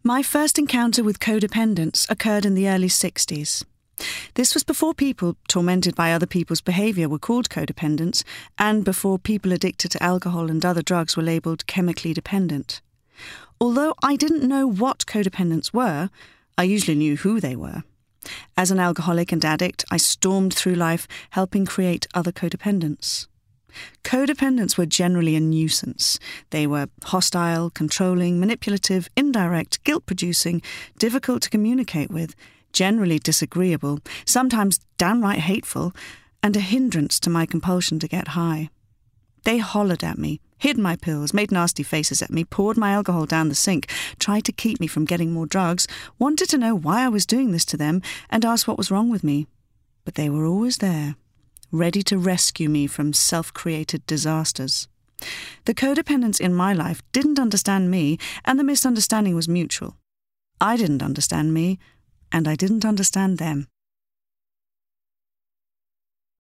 My first encounter with codependence occurred in the early 60s. This was before people tormented by other people's behaviour were called codependents, and before people addicted to alcohol and other drugs were labelled chemically dependent. Although I didn't know what codependents were, I usually knew who they were. As an alcoholic and addict, I stormed through life helping create other codependents. Codependents were generally a nuisance. They were hostile, controlling, manipulative, indirect, guilt-producing, difficult to communicate with, generally disagreeable, sometimes downright hateful, and a hindrance to my compulsion to get high. They hollered at me, hid my pills, made nasty faces at me, poured my alcohol down the sink, tried to keep me from getting more drugs, wanted to know why I was doing this to them, and asked what was wrong with me. But they were always there, ready to rescue me from self-created disasters. The codependents in my life didn't understand me, and the misunderstanding was mutual. I didn't understand me, and I didn't understand them.